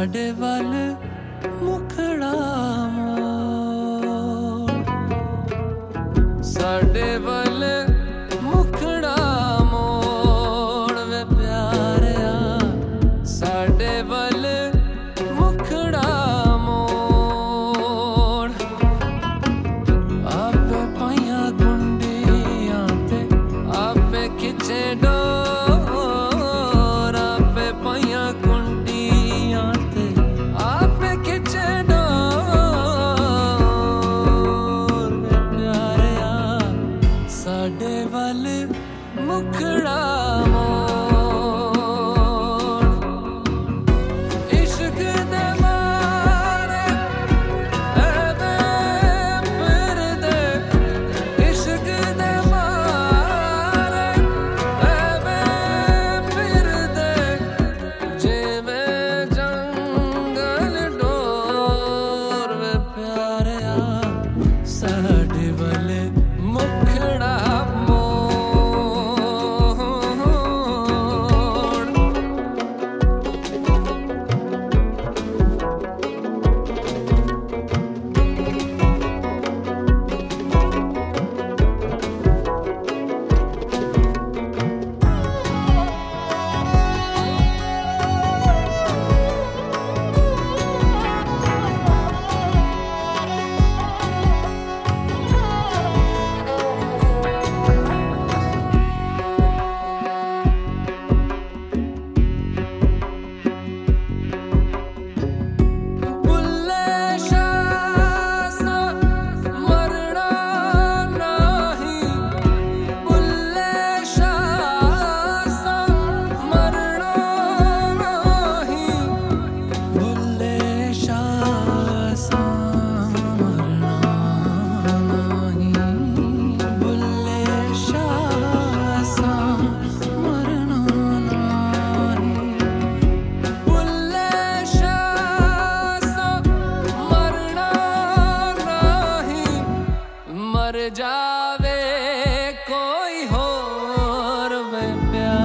साडे वल मुखड़ा मोड़, साडे वल मुखड़ा मोड़ वे प्यारिया, साडे वल मुखड़ा मोड़। आपे पाइया गुंडियां ते आपे खिचे डोर, आपे पाइया गुंडियां ते आपे खिचे डोर वे प्यारिया, साडे वल मुखड़ा मोड़। इश्क दे मारे ऐवे फिरदे, इश्क दे मारे ऐवे फिरदे, जिवें जंगल डोर वे प्यारिया, साडे वल मुखड़ा मोड़। मर जावे कोई होर वे प्यार।